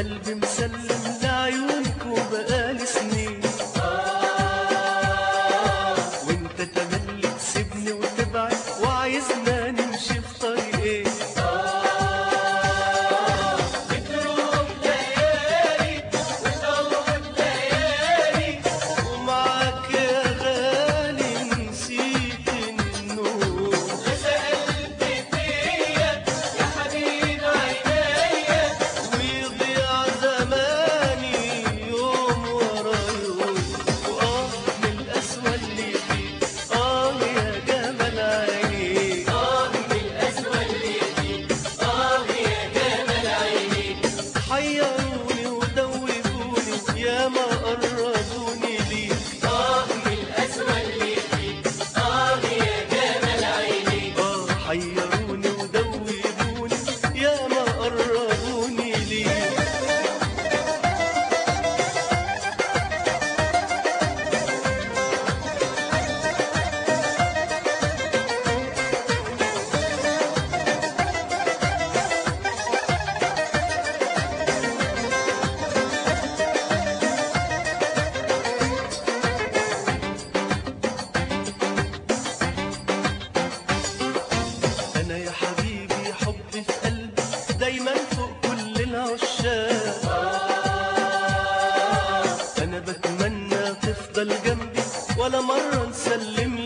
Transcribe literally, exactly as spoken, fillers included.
قلبي مسلم لعيونك وبقالي سنين، وانت تملي تسيبني وتبعد وعايزنا نمشي في طريقين. بتروح ليالي وتقعد ليالي ومعاك يا غالي نسيت النوم. سألت فيا يا حبيب عينيا ويضيع زماني يوم ورا يوم، وآه من القسوة اللي فيك آه يا جمال عينيك، آه من القسوة اللي فيك آه يا جمال عينيك. حيروني ودوبوني يا ما قربوني ليك، آه من القسوة اللي فيك آه يا جمال عينيك. آه حيروني ودوبوني يا ما قربوني ليك. أنا يا حبيبي حبي في قلبي دايما فوق كل العشاق، أنا بتمنى تفضل جنبي ولا مرة نسلم